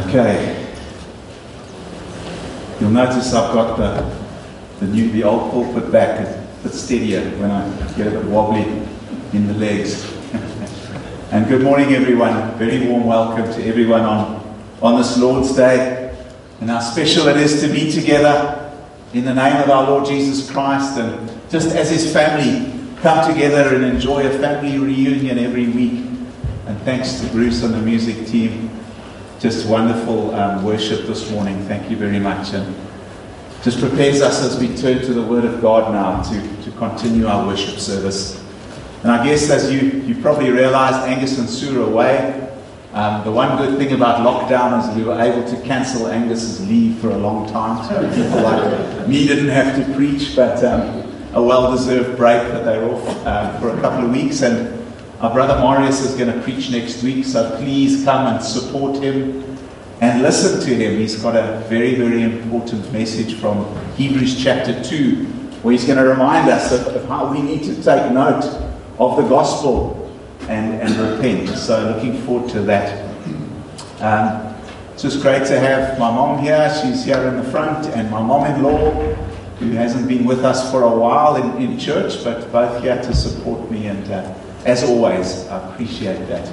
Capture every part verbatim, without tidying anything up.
Okay. You'll notice I've got the the new, the old pulpit back. It's a bit steadier when I get a bit wobbly in the legs. And good morning, everyone. Very warm welcome to everyone on, on this Lord's Day. And how special it is to be together in the name of our Lord Jesus Christ. And just as His family come together and enjoy a family reunion every week. And thanks to Bruce and the music team. Just wonderful um, worship this morning. Thank you very much. And just prepares us as we turn to the Word of God now to, to continue our worship service. And I guess as you, you probably realized, Angus and Sue are away. Um, the one good thing about lockdown is we were able to cancel Angus's leave for a long time. So people like me didn't have to preach, but um, a well-deserved break that they're off uh, for a couple of weeks. And our brother Marius is going to preach next week, so please come and support him and listen to him. He's got a very, very important message from Hebrews chapter two, where he's going to remind us of, of how we need to take note of the gospel and, and repent. So looking forward to that. Um, it's just great to have my mom here. She's here in the front, and my mom-in-law, who hasn't been with us for a while in, in church, but both here to support me. And uh, as always, I appreciate that.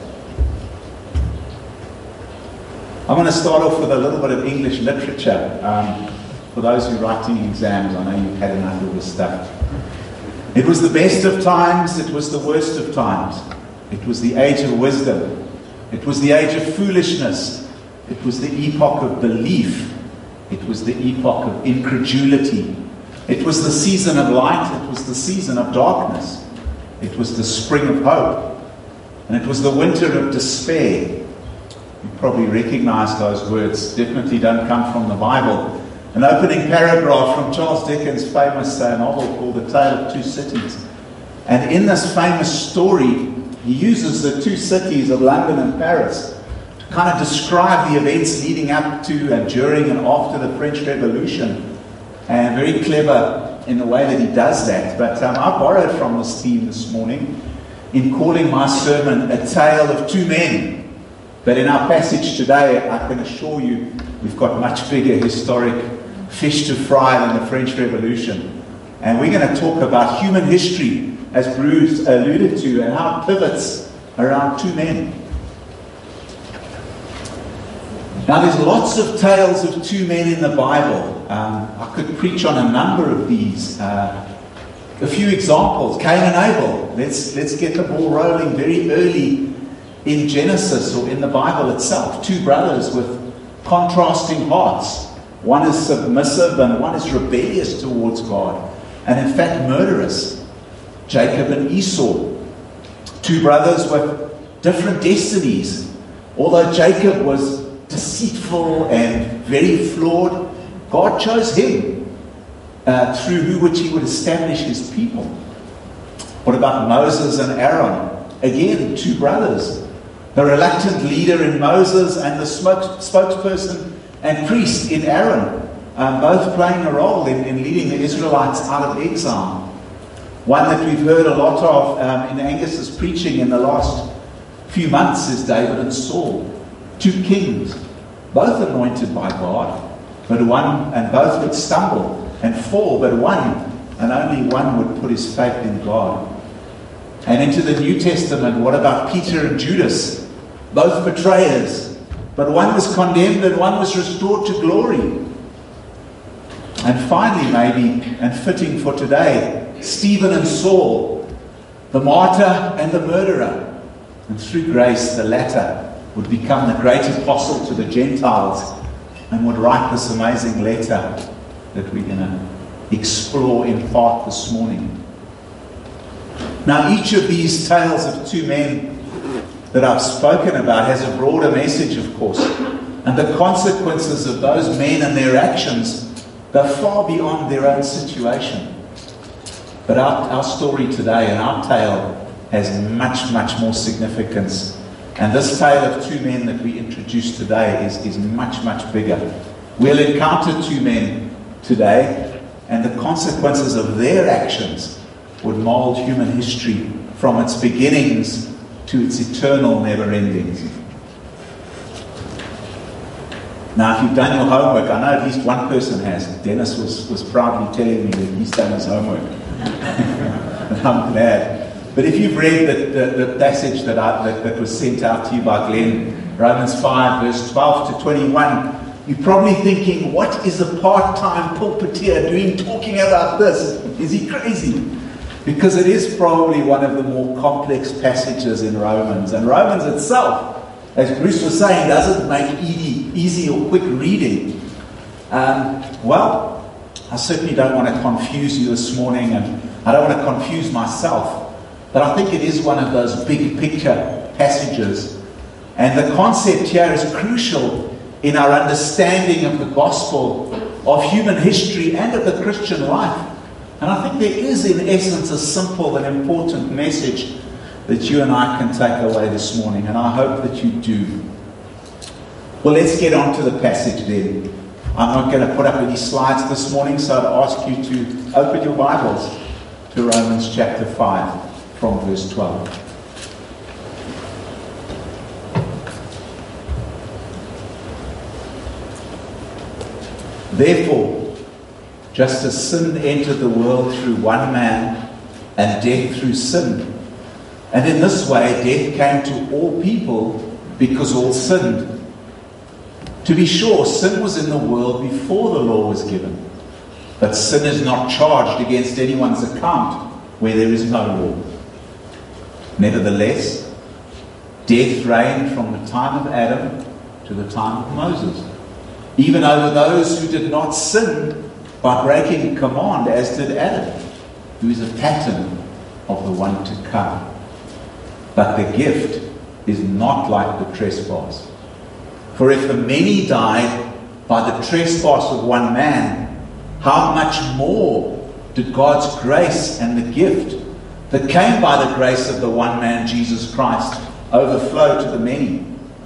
I'm going to start off with a little bit of English literature. Um, for those who are writing exams, I know you've had enough of this stuff. It was the best of times, it was the worst of times. It was the age of wisdom. It was the age of foolishness. It was the epoch of belief. It was the epoch of incredulity. It was the season of light. It was the season of darkness. It was the spring of hope. And it was the winter of despair. You probably recognize those words. Definitely don't come from the Bible. An opening paragraph from Charles Dickens' famous uh, novel called The Tale of Two Cities. And in this famous story, he uses the two cities of London and Paris to kind of describe the events leading up to and during and after the French Revolution. And very clever in the way that he does that. But um, I borrowed from this theme this morning in calling my sermon A Tale of Two Men. But in our passage today, I can assure you, we've got much bigger historic fish to fry than the French Revolution. And we're going to talk about human history, as Bruce alluded to, and how it pivots around two men. Now, there's lots of tales of two men in the Bible. Um, I could preach on a number of these. Uh, a few examples. Cain and Abel. Let's, let's get the ball rolling very early in Genesis or in the Bible itself. Two brothers with contrasting hearts. One is submissive and one is rebellious towards God. And in fact murderous. Jacob and Esau. Two brothers with different destinies. Although Jacob was deceitful and very flawed, God chose him uh, through who which he would establish his people. What about Moses and Aaron? Again, two brothers. The reluctant leader in Moses and the smoke, spokesperson and priest in Aaron, um, both playing a role in, in leading the Israelites out of exile. One that we've heard a lot of um, in Angus's preaching in the last few months is David and Saul. Two kings, both anointed by God, but one, and both would stumble and fall, but one, and only one would put his faith in God. And into the New Testament, what about Peter and Judas? Both betrayers, but one was condemned and one was restored to glory. And finally, maybe, and fitting for today, Stephen and Saul, the martyr and the murderer. And through grace, the latter would become the great apostle to the Gentiles and would write this amazing letter that we're going to explore in part this morning. Now, each of these tales of two men that I've spoken about has a broader message, of course. And the consequences of those men and their actions go far beyond their own situation. But our, our story today and our tale has much, much more significance. And this tale of two men that we introduced today is, is much, much bigger. We'll encounter two men today, and the consequences of their actions would mold human history from its beginnings to its eternal never endings. Now, if you've done your homework, I know at least one person has. Dennis was, was proudly telling me that he's done his homework. And I'm glad. But if you've read the, the, the passage that, I, that, that was sent out to you by Glenn, Romans five, verse twelve to twenty-one, you're probably thinking, what is a part-time pulpiteer doing talking about this? Is he crazy? Because it is probably one of the more complex passages in Romans. And Romans itself, as Bruce was saying, doesn't make easy, easy or quick reading. Um, well, I certainly don't want to confuse you this morning, and I don't want to confuse myself. But I think it is one of those big picture passages. And the concept here is crucial in our understanding of the gospel, of human history, and of the Christian life. And I think there is, in essence, a simple and important message that you and I can take away this morning. And I hope that you do. Well, let's get on to the passage then. I'm not going to put up any slides this morning, so I'd ask you to open your Bibles to Romans chapter five from verse twelve. Therefore, just as sin entered the world through one man, and death through sin, and in this way death came to all people because all sinned. To be sure, sin was in the world before the law was given, but sin is not charged against anyone's account where there is no law. Nevertheless, death reigned from the time of Adam to the time of Moses, even over those who did not sin by breaking a command, as did Adam, who is a pattern of the one to come. But the gift is not like the trespass. For if the many died by the trespass of one man, how much more did God's grace and the gift that came by the grace of the one man, Jesus Christ, overflow to the many?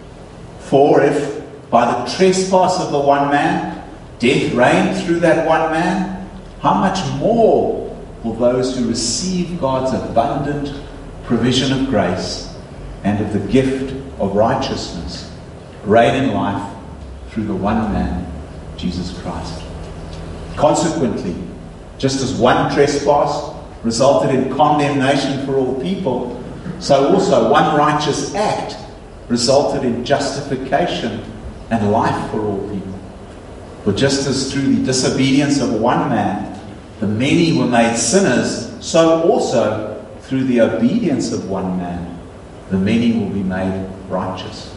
For if by the trespass of the one man, death reigned through that one man, how much more will those who receive God's abundant provision of grace and of the gift of righteousness reign in life through the one man, Jesus Christ? Consequently, just as one trespass resulted in condemnation for all people, so also one righteous act resulted in justification and life for all people. For just as through the disobedience of one man the many were made sinners, so also through the obedience of one man the many will be made righteous.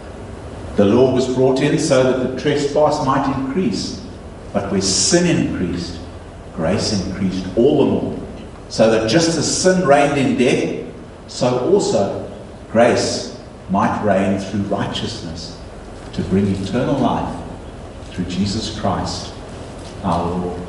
The law was brought in so that the trespass might increase, but where sin increased, grace increased all the more, so that just as sin reigned in death, so also grace might reign through righteousness, to bring eternal life through Jesus Christ our Lord.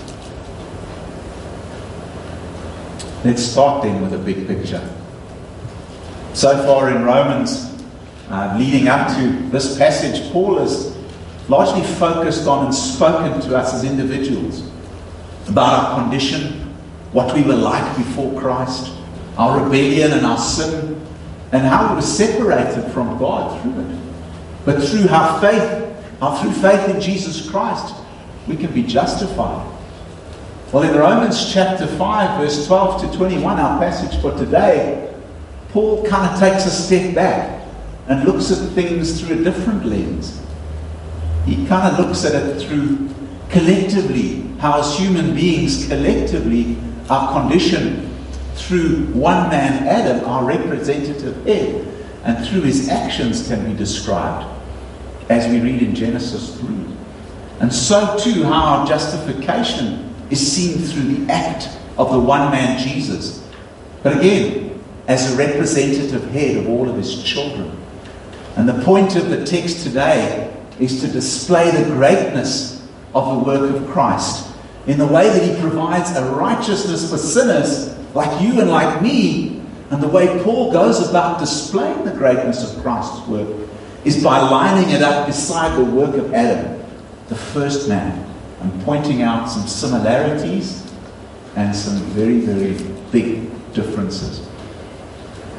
Let's start then with a big picture. So far in Romans, uh, leading up to this passage, Paul has largely focused on and spoken to us as individuals about our condition, what we were like before Christ, our rebellion and our sin, and how we were separated from God through it. But through our faith, our through faith in Jesus Christ, we can be justified. Well, in Romans chapter five, verse twelve to twenty-one, our passage for today, Paul kind of takes a step back and looks at things through a different lens. He kind of looks at it through collectively, how as human beings collectively, our condition through one man, Adam, our representative head, and through his actions can be described, as we read in Genesis three. And so too, how our justification is seen through the act of the one man, Jesus. But again, as a representative head of all of his children. And the point of the text today is to display the greatness of the work of Christ in the way that he provides a righteousness for sinners like you and like me. And the way Paul goes about displaying the greatness of Christ's work is by lining it up beside the work of Adam, the first man, and pointing out some similarities and some very, very big differences.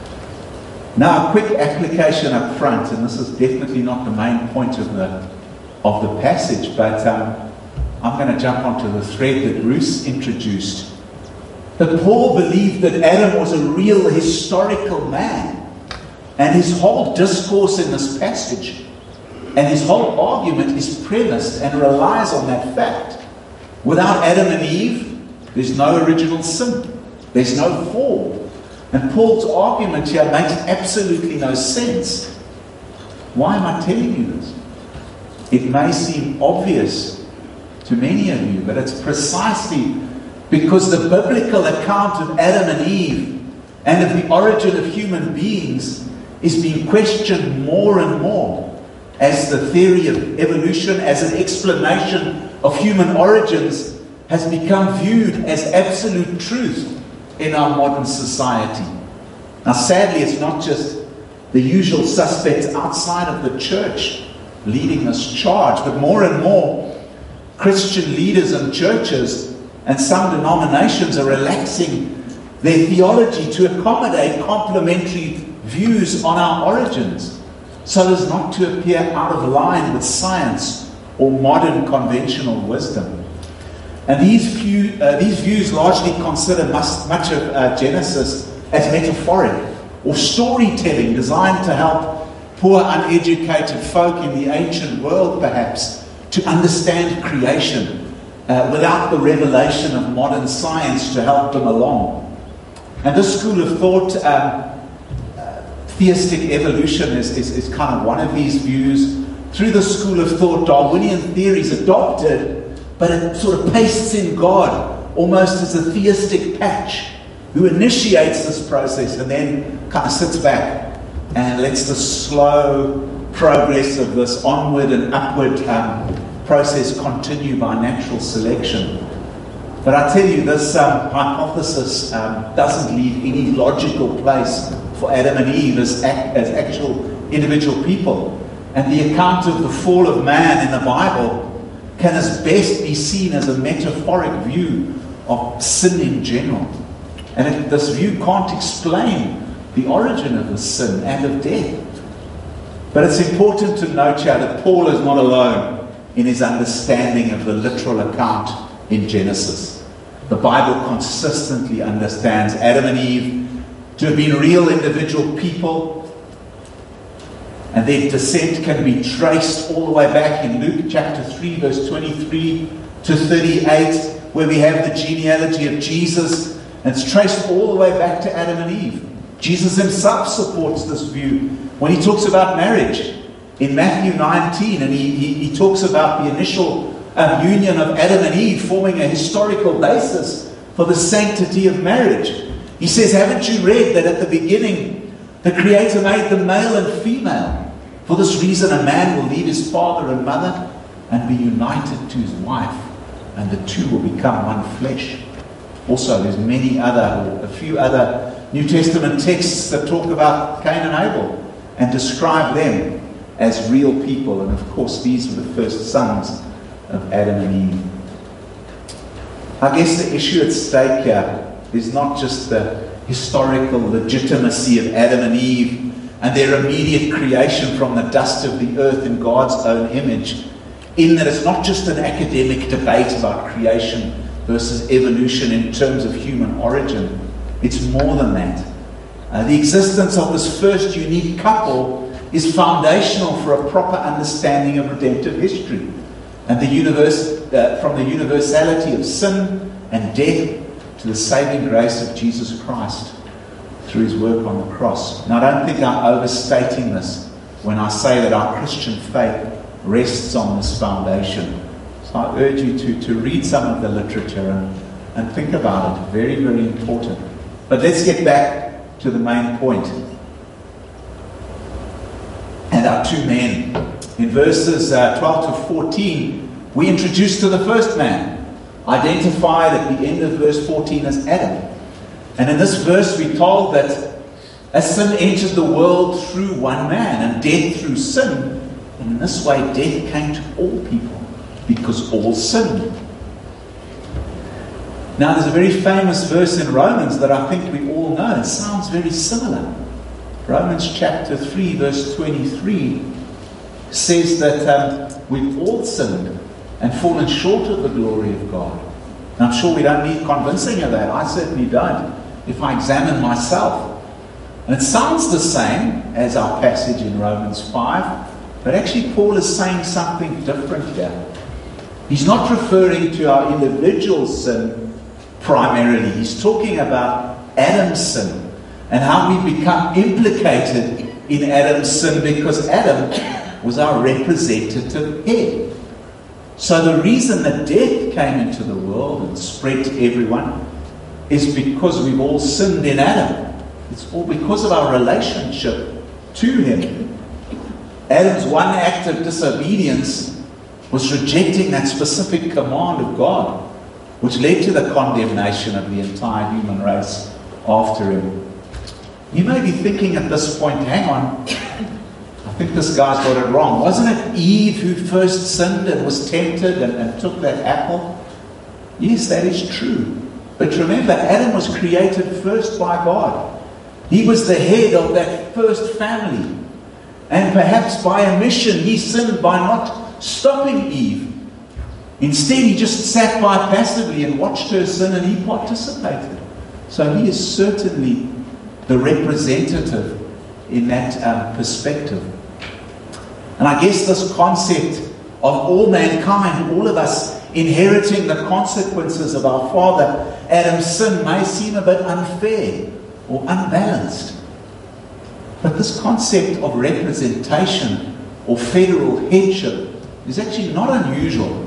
Now, a quick application up front, and this is definitely not the main point of the of the passage, but um, I'm going to jump onto the thread that Bruce introduced. That Paul believed that Adam was a real historical man, and his whole discourse in this passage and his whole argument is premised and relies on that fact. Without Adam and Eve, there's no original sin. There's no fall. And Paul's argument here makes absolutely no sense. Why am I telling you this? It may seem obvious to many of you, but it's precisely because the biblical account of Adam and Eve and of the origin of human beings is being questioned more and more as the theory of evolution, as an explanation of human origins, has become viewed as absolute truth in our modern society. Now, sadly, it's not just the usual suspects outside of the church leading this charge, but more and more Christian leaders and churches and some denominations are relaxing their theology to accommodate complementary views on our origins, so as not to appear out of line with science or modern conventional wisdom. And these, few, uh, these views largely consider much, much of uh, Genesis as metaphoric or storytelling designed to help poor, uneducated folk in the ancient world, perhaps, to understand creation uh, without the revelation of modern science to help them along. And this school of thought, um, theistic evolution is, is, is kind of one of these views. Through the school of thought, Darwinian theory is adopted, but it sort of pastes in God almost as a theistic patch who initiates this process and then kind of sits back and lets the slow progress of this onward and upward um, process continue by natural selection. But I tell you, this um, hypothesis um, doesn't leave any logical place for Adam and Eve as, ac- as actual individual people. And the account of the fall of man in the Bible can as best be seen as a metaphoric view of sin in general. And it, this view can't explain the origin of the sin and of death. But it's important to note here that Paul is not alone in his understanding of the literal account in Genesis. The Bible consistently understands Adam and Eve to have been real individual people, and their descent can be traced all the way back in Luke chapter three, verse twenty-three to thirty-eight, where we have the genealogy of Jesus, and it's traced all the way back to Adam and Eve. Jesus himself supports this view when he talks about marriage in Matthew nineteen, and he, he, he talks about the initial um, union of Adam and Eve forming a historical basis for the sanctity of marriage. He says, haven't you read that at the beginning the Creator made them male and female? For this reason a man will leave his father and mother and be united to his wife, and the two will become one flesh. Also, there's many other, or a few other New Testament texts that talk about Cain and Abel and describe them as real people. And of course, these were the first sons of Adam and Eve. I guess the issue at stake here is not just the historical legitimacy of Adam and Eve and their immediate creation from the dust of the earth in God's own image, in that it's not just an academic debate about creation versus evolution in terms of human origin. It's more than that. Uh, the existence of this first unique couple is foundational for a proper understanding of redemptive history and the universe, uh, from the universality of sin and death to the saving grace of Jesus Christ through his work on the cross. Now, I don't think I'm overstating this when I say that our Christian faith rests on this foundation. So I urge you to, to read some of the literature and, and think about it. Very, very important. But let's get back to the main point. And our two men. In verses uh, twelve to fourteen, we introduced to the first man, identified at the end of verse fourteen as Adam. And in this verse we're told that as sin entered the world through one man and death through sin, and in this way death came to all people because all sinned. Now there's a very famous verse in Romans that I think we all know. It sounds very similar. Romans chapter three verse twenty-three says that um, we've all sinned and fallen short of the glory of God. And I'm sure we don't need convincing of that. I certainly don't, if I examine myself. And it sounds the same as our passage in Romans five, but actually Paul is saying something different here. He's not referring to our individual sin primarily. He's talking about Adam's sin and how we become implicated in Adam's sin because Adam was our representative head. So the reason that death came into the world and spread to everyone is because we've all sinned in Adam. It's all because of our relationship to him. Adam's one act of disobedience was rejecting that specific command of God, which led to the condemnation of the entire human race after him. You may be thinking at this point, hang on, I think this guy's got it wrong. Wasn't it Eve who first sinned and was tempted and, and took that apple? Yes, that is true. But remember, Adam was created first by God. He was the head of that first family. And perhaps by omission, he sinned by not stopping Eve. Instead, he just sat by passively and watched her sin and he participated. So he is certainly the representative in that um, perspective. And I guess this concept of all mankind, all of us inheriting the consequences of our father Adam's sin may seem a bit unfair or unbalanced. But this concept of representation or federal headship is actually not unusual.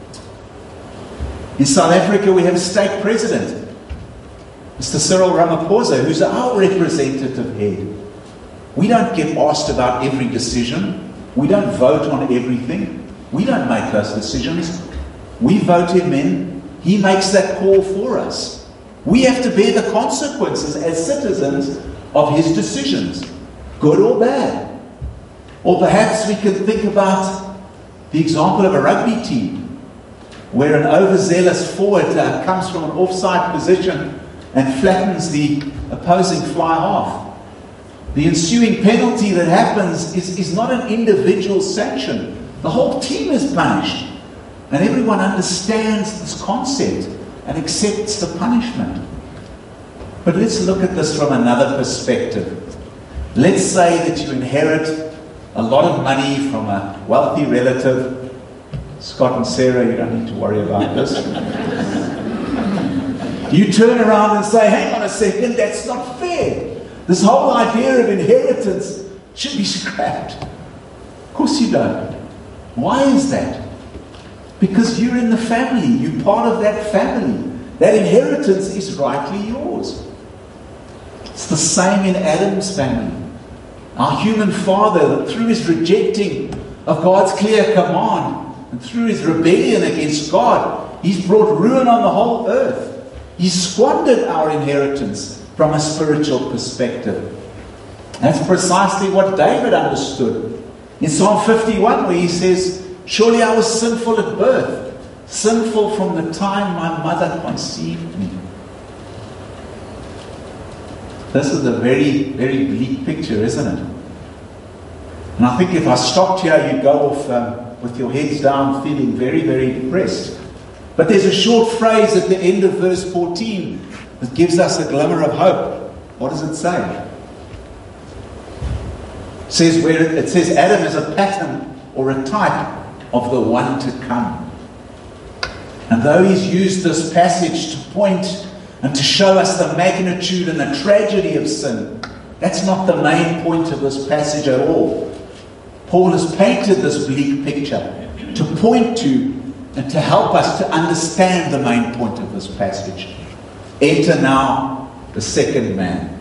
In South Africa, we have a state president, Mister Cyril Ramaphosa, who's our representative head. We don't get asked about every decision. We don't vote on everything. We don't make those decisions. We vote him in. He makes that call for us. We have to bear the consequences as citizens of his decisions, good or bad. Or perhaps we can think about the example of a rugby team, where an overzealous forward uh, comes from an offside position and flattens the opposing fly half. The ensuing penalty that happens is, is not an individual sanction. The whole team is punished. And everyone understands this concept and accepts the punishment. But let's look at this from another perspective. Let's say that you inherit a lot of money from a wealthy relative. Scott and Sarah, you don't need to worry about this. You turn around and say, hang on a second, that's not fair. This whole idea of inheritance should be scrapped. Of course you don't. Why is that? Because you're in the family. You're part of that family. That inheritance is rightly yours. It's the same in Adam's family. Our human father, that through his rejecting of God's clear command and through his rebellion against God, he's brought ruin on the whole earth. He's squandered our inheritance from a spiritual perspective. That's precisely what David understood in Psalm fifty-one, where he says, surely I was sinful at birth, sinful from the time my mother conceived me. This is a very, very bleak picture, isn't it? And I think if I stopped here, you'd go off um, with your heads down, feeling very, very depressed. But there's a short phrase at the end of verse fourteen that gives us a glimmer of hope. What does it say? It says, where it says Adam is a pattern or a type of the one to come. And though he's used this passage to point and to show us the magnitude and the tragedy of sin, that's not the main point of this passage at all. Paul has painted this bleak picture to point to and to help us to understand the main point of this passage. Enter now the second man.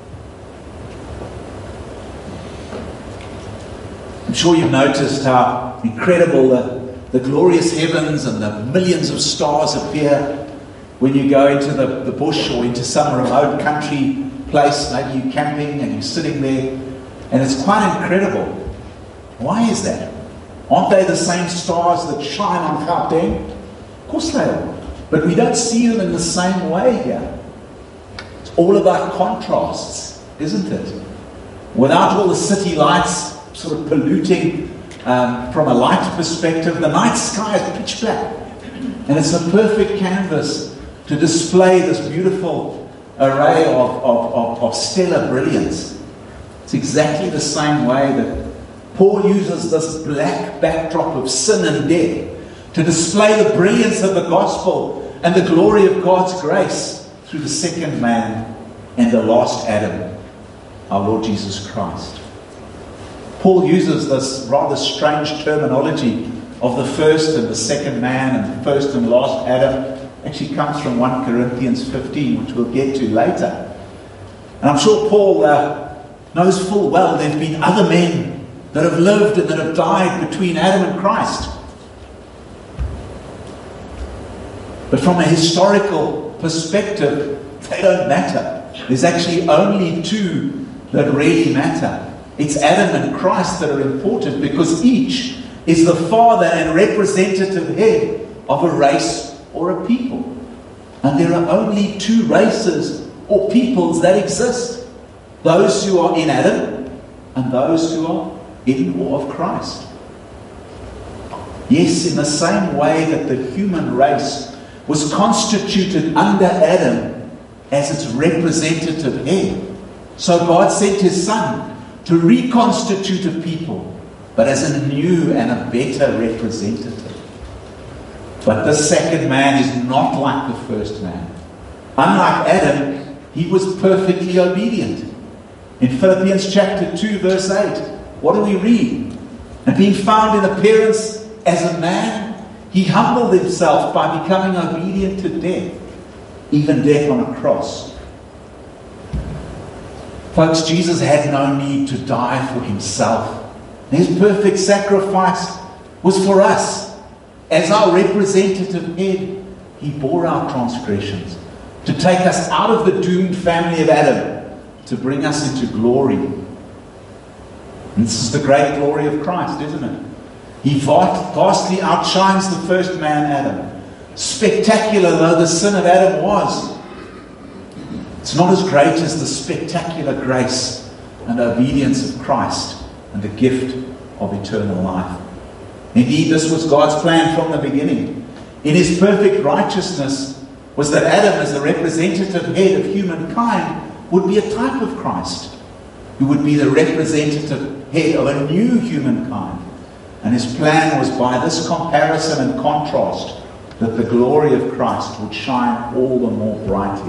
I'm sure you've noticed how incredible the, the glorious heavens and the millions of stars appear when you go into the, the bush or into some remote country place. Maybe you're camping and you're sitting there, and it's quite incredible. Why is that? Aren't they the same stars that shine on Gauteng? Of course they are. But we don't see them in the same way here. It's all about contrasts, isn't it? Without all the city lights sort of polluting um, from a light perspective, the night sky is pitch black. And it's a perfect canvas to display this beautiful array of, of, of, of stellar brilliance. It's exactly the same way that Paul uses this black backdrop of sin and death to display the brilliance of the gospel and the glory of God's grace through the second man and the last Adam, our Lord Jesus Christ. Paul uses this rather strange terminology of the first and the second man and first and last Adam. Actually comes from First Corinthians fifteen, which we'll get to later. And I'm sure Paul uh, knows full well there have been other men that have lived and that have died between Adam and Christ. But from a historical perspective, they don't matter. There's actually only two that really matter. It's Adam and Christ that are important because each is the father and representative head of a race or a people. And there are only two races or peoples that exist. Those who are in Adam and those who are in or of Christ. Yes, in the same way that the human race was constituted under Adam as its representative head, so God sent his Son to reconstitute a people, but as a new and a better representative. But this second man is not like the first man. Unlike Adam, he was perfectly obedient. In Philippians chapter two, verse eight, what do we read? And being found in appearance as a man, he humbled himself by becoming obedient to death, even death on a cross. Folks, Jesus had no need to die for himself. His perfect sacrifice was for us. As our representative head, he bore our transgressions to take us out of the doomed family of Adam, to bring us into glory. And this is the great glory of Christ, isn't it? He vastly outshines the first man, Adam. Spectacular though the sin of Adam was, it's not as great as the spectacular grace and obedience of Christ and the gift of eternal life. Indeed, this was God's plan from the beginning. In his perfect righteousness was that Adam, as the representative head of humankind, would be a type of Christ, who would be the representative head of a new humankind. And his plan was by this comparison and contrast that the glory of Christ would shine all the more brightly.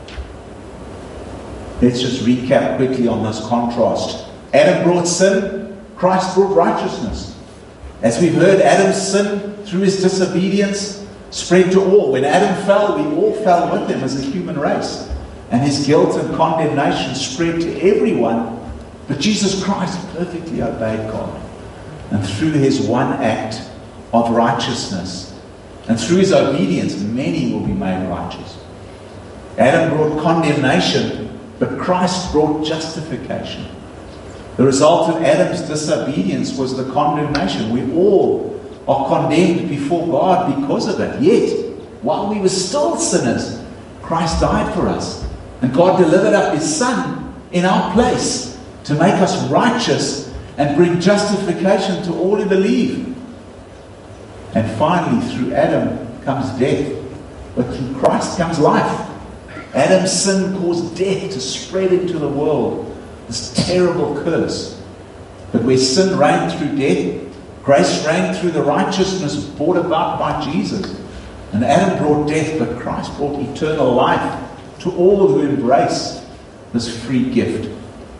Let's just recap quickly on this contrast. Adam brought sin, Christ brought righteousness. As we've heard, Adam's sin through his disobedience spread to all. When Adam fell, we all fell with him as a human race. And his guilt and condemnation spread to everyone. But Jesus Christ perfectly obeyed God. And through his one act of righteousness, and through his obedience, many will be made righteous. Adam brought condemnation, but Christ brought justification. The result of Adam's disobedience was the condemnation. We all are condemned before God because of it. Yet, while we were still sinners, Christ died for us. And God delivered up his Son in our place to make us righteous and bring justification to all who believe. And finally, through Adam comes death, but through Christ comes life. Adam's sin caused death to spread into the world, this terrible curse. But where sin reigned through death, grace reigned through the righteousness brought about by Jesus. And Adam brought death, but Christ brought eternal life to all who embrace this free gift.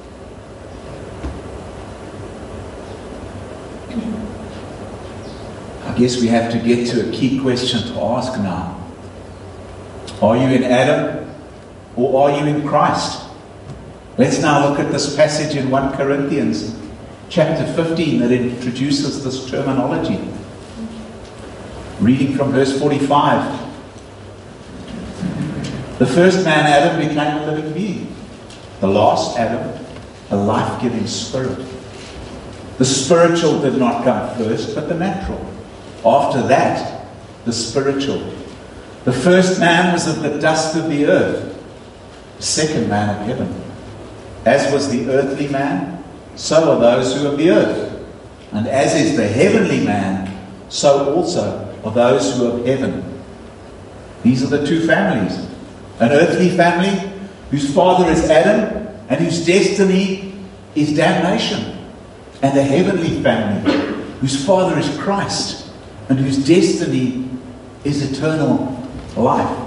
I guess we have to get to a key question to ask now. Are you in Adam or are you in Christ? Let's now look at this passage in First Corinthians chapter fifteen that introduces this terminology. Reading from verse forty-five. The first man, Adam, became a living being. The last Adam, a life-giving spirit. The spiritual did not come first, but the natural. After that, the spiritual. The first man was of the dust of the earth. The second man of heaven. As was the earthly man, so are those who are of the earth. And as is the heavenly man, so also are those who are of heaven. These are the two families. An earthly family whose father is Adam and whose destiny is damnation. And a heavenly family whose father is Christ and whose destiny is eternal life.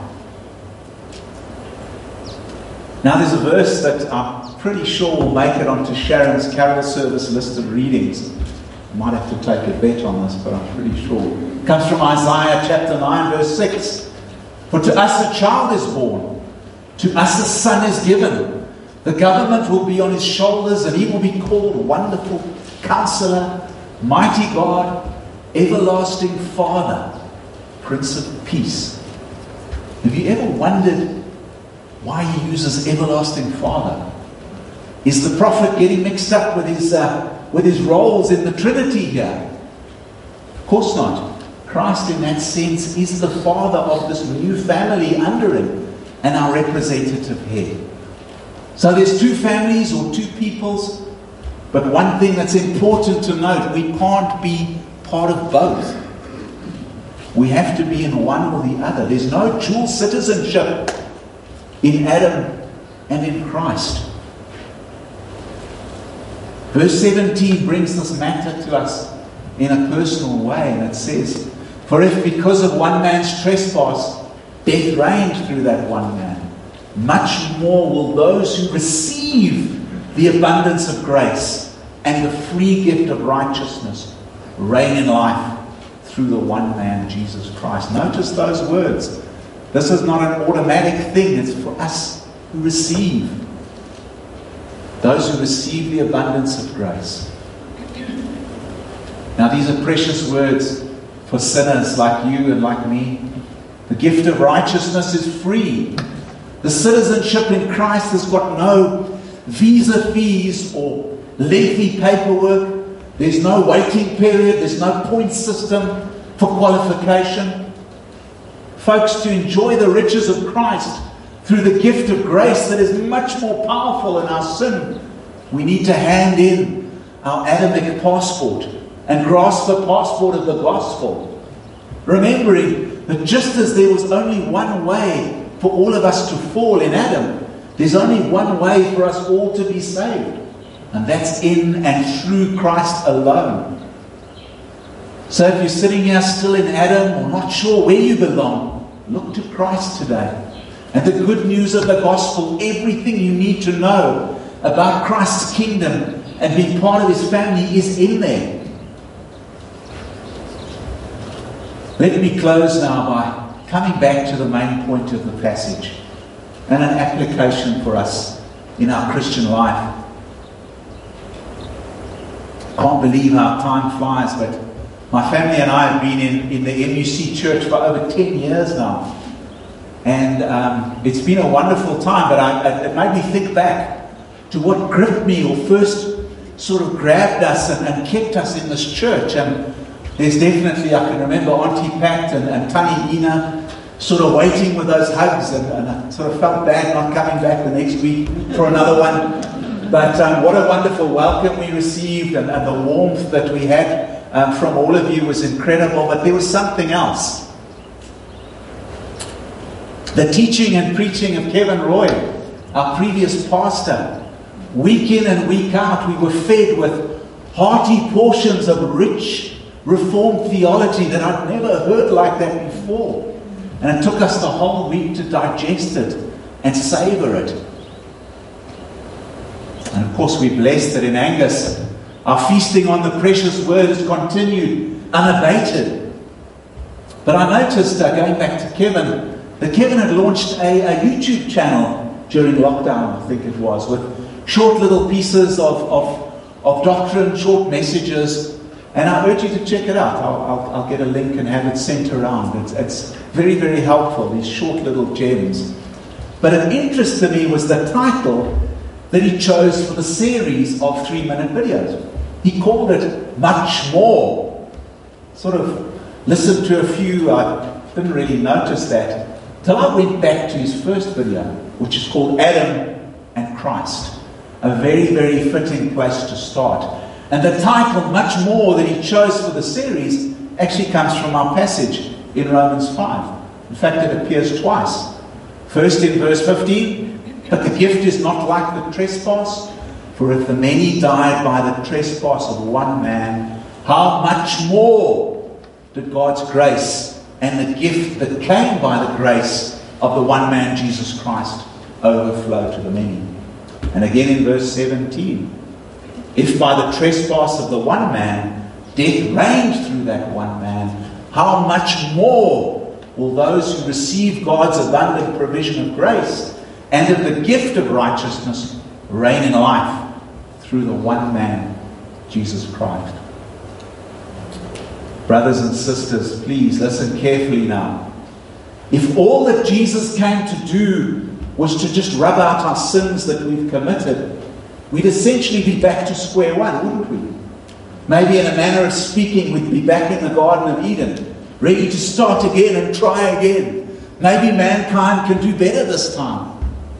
Now there's a verse that I'm pretty sure will make it onto Sharon's carol service list of readings. I might have to take a bet on this, but I'm pretty sure. It comes from Isaiah chapter nine, verse six. For to us a child is born, to us a son is given. The government will be on his shoulders, and he will be called Wonderful Counselor, Mighty God, Everlasting Father, Prince of Peace. Have you ever wondered why he uses Everlasting Father? Is the prophet getting mixed up with his uh, with his roles in the Trinity here? Of course not. Christ in that sense is the father of this new family under him and our representative head. So there's two families or two peoples, but one thing that's important to note, we can't be part of both. We have to be in one or the other. There's no dual citizenship in Adam and in Christ. Verse seventeen brings this matter to us in a personal way, and it says, for if because of one man's trespass death reigned through that one man, much more will those who receive the abundance of grace and the free gift of righteousness reign in life through the one man, Jesus Christ. Notice those words. This is not an automatic thing. It's for us who receive. Those who receive the abundance of grace. Now these are precious words for sinners like you and like me. The gift of righteousness is free. The citizenship in Christ has got no visa fees or lengthy paperwork. There's no waiting period. There's no point system for qualification. Folks, to enjoy the riches of Christ through the gift of grace that is much more powerful than our sin, we need to hand in our Adamic passport and grasp the passport of the gospel. Remembering that just as there was only one way for all of us to fall in Adam, there's only one way for us all to be saved. And that's in and through Christ alone. So if you're sitting here still in Adam or not sure where you belong, look to Christ today. And the good news of the gospel, everything you need to know about Christ's kingdom and being part of his family is in there. Let me close now by coming back to the main point of the passage and an application for us in our Christian life. I can't believe how time flies, but my family and I have been in, in the M U C church for over ten years now. And um, it's been a wonderful time, but I, it made me think back to what gripped me or first sort of grabbed us and, and kept us in this church. And there's definitely, I can remember Auntie Pat and, and Tani Ina sort of waiting with those hugs, and, and I sort of felt bad not coming back the next week for another one. But um, what a wonderful welcome we received, and, and the warmth that we had um, from all of you was incredible. But there was something else. The teaching and preaching of Kevin Roy, our previous pastor, week in and week out, we were fed with hearty portions of rich Reformed theology that I'd never heard like that before. And it took us the whole week to digest it and savor it. And of course, we're blessed that in Angus, our feasting on the precious word has continued unabated. But I noticed, uh, going back to Kevin, that Kevin had launched a, a YouTube channel during lockdown, I think it was, with short little pieces of, of, of doctrine, short messages. And I urge you to check it out. I'll, I'll, I'll get a link and have it sent around. It's, it's very, very helpful, these short little gems. But of interest to me was the title that he chose for the series of three-minute videos. He called it Much More. Sort of listened to a few, I didn't really notice that, till I went back to his first video, which is called Adam and Christ. A very, very fitting place to start. And the title, Much More, that he chose for the series actually comes from our passage in Romans five. In fact, it appears twice. First in verse fifteen, but the gift is not like the trespass, for if the many died by the trespass of one man, how much more did God's grace and the gift that came by the grace of the one man, Jesus Christ, overflow to the many. And again in verse seventeen, if by the trespass of the one man death reigned through that one man, how much more will those who receive God's abundant provision of grace and of the gift of righteousness reign in life through the one man, Jesus Christ. Brothers and sisters, please listen carefully now. If all that Jesus came to do was to just rub out our sins that we've committed, we'd essentially be back to square one, wouldn't we? Maybe in a manner of speaking, we'd be back in the Garden of Eden, ready to start again and try again. Maybe mankind can do better this time.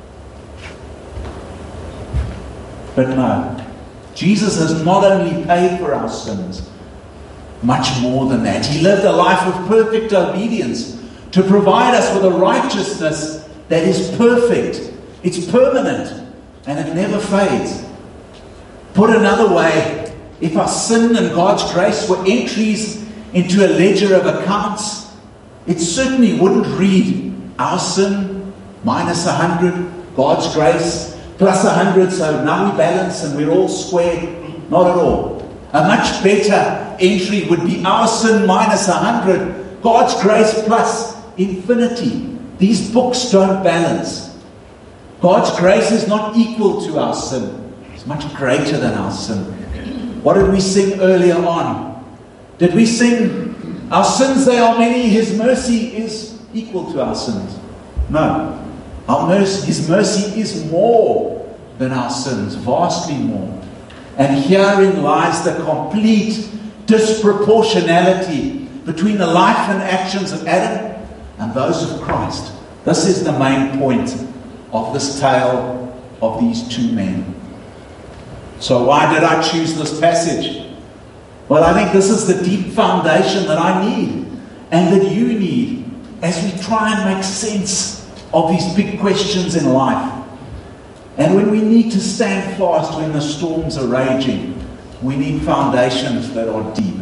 But no. Jesus has not only paid for our sins, much more than that. He lived a life of perfect obedience to provide us with a righteousness that is perfect. It's permanent and it never fades. Put another way, if our sin and God's grace were entries into a ledger of accounts, it certainly wouldn't read our sin minus a hundred, God's grace plus a hundred, so now we balance and we're all square. Not at all. A much better entry would be our sin minus a hundred, God's grace plus infinity. These books don't balance. God's grace is not equal to our sin. It's much greater than our sin. What did we sing earlier on? Did we sing, our sins they are many, His mercy is equal to our sins? No. Our mercy, His mercy is more than our sins, vastly more. And herein lies the complete disproportionality between the life and actions of Adam and those of Christ. This is the main point of this tale of these two men. So why did I choose this passage? Well, I think this is the deep foundation that I need and that you need as we try and make sense of these big questions in life. And when we need to stand fast when the storms are raging, we need foundations that are deep.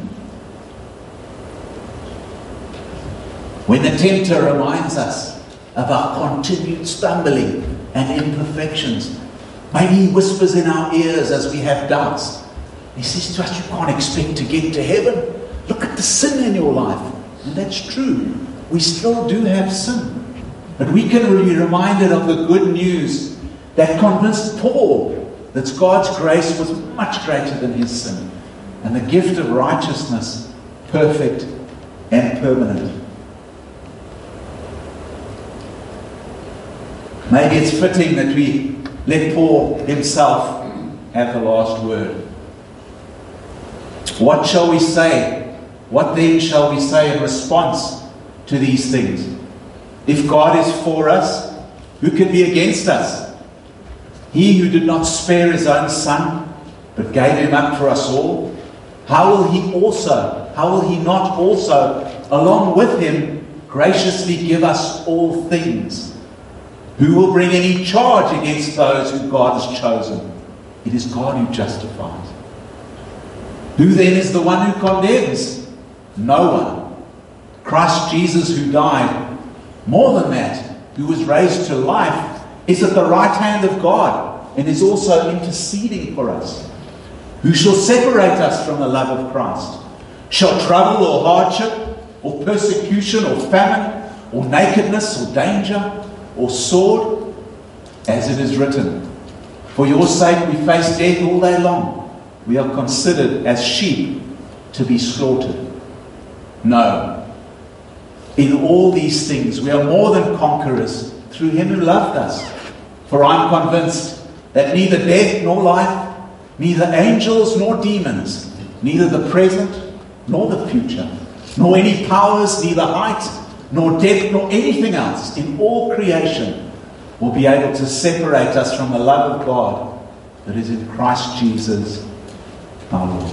When the tempter reminds us of our continued stumbling and imperfections, maybe he whispers in our ears as we have doubts. He says to us, you can't expect to get to heaven. Look at the sin in your life. And that's true. We still do have sin. But we can be reminded of the good news that convinced Paul that God's grace was much greater than his sin. And the gift of righteousness, perfect and permanent. Maybe it's fitting that we let Paul himself have the last word. What shall we say? What then shall we say in response to these things? If God is for us, who can be against us? He who did not spare his own son, but gave him up for us all, how will he also, how will he not also, along with him, graciously give us all things? Who will bring any charge against those whom God has chosen? It is God who justifies. Who then is the one who condemns? No one. Christ Jesus, who died, more than that, who was raised to life, is at the right hand of God and is also interceding for us. Who shall separate us from the love of Christ? Shall trouble or hardship or persecution or famine or nakedness or danger or sword? As it is written, for your sake we face death all day long. We are considered as sheep to be slaughtered. No. In all these things we are more than conquerors through him who loved us. For I am convinced that neither death nor life, neither angels nor demons, neither the present nor the future, nor any powers, neither height nor depth nor anything else in all creation will be able to separate us from the love of God that is in Christ Jesus our Lord.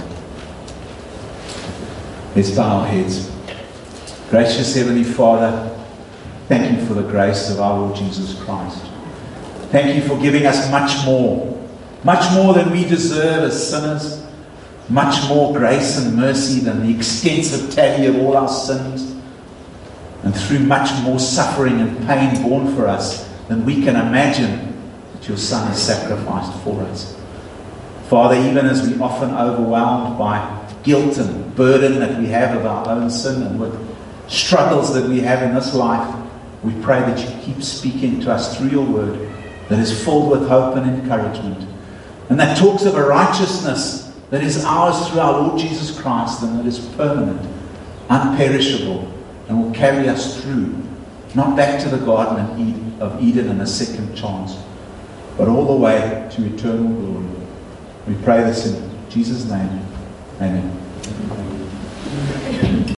Let's bow our heads. Gracious Heavenly Father, thank you for the grace of our Lord Jesus Christ. Thank you for giving us much more, much more than we deserve as sinners, much more grace and mercy than the extensive tally of all our sins, and through much more suffering and pain borne for us than we can imagine that your Son has sacrificed for us. Father, even as we often overwhelmed by guilt and burden that we have of our own sin and with struggles that we have in this life, we pray that you keep speaking to us through your word that is filled with hope and encouragement, and that talks of a righteousness that is ours through our Lord Jesus Christ, and that is permanent, unperishable, and will carry us through, not back to the Garden of Eden and a second chance, but all the way to eternal glory. We pray this in Jesus' name. Amen.